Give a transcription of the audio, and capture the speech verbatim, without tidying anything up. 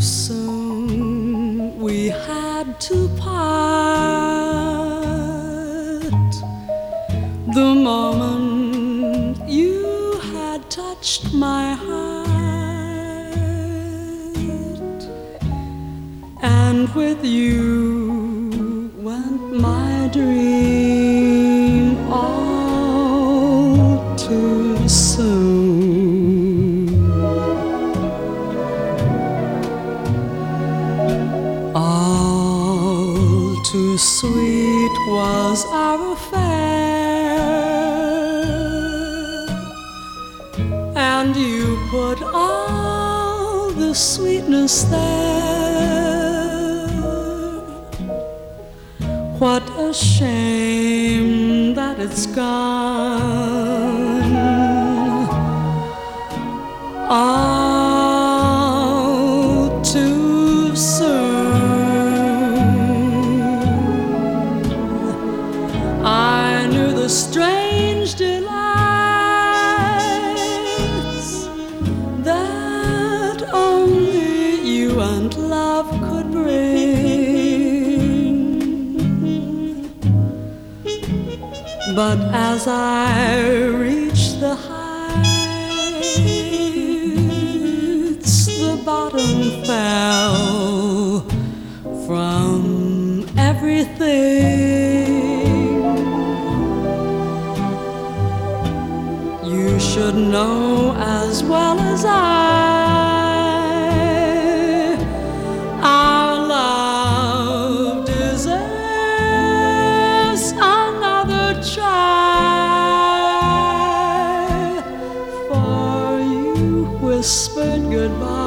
soon we had to part. The moment you had touched my heart, and with you went my dream all too soon. All too sweet was our affair, and you put all the sweetness there. What a shame that it's gone all too soon. I knew the strange delights that only you and love could bring. But as I reached the heights, the bottom fell from everything. You should know as well as I, our love deserves another try. For you whispered goodbye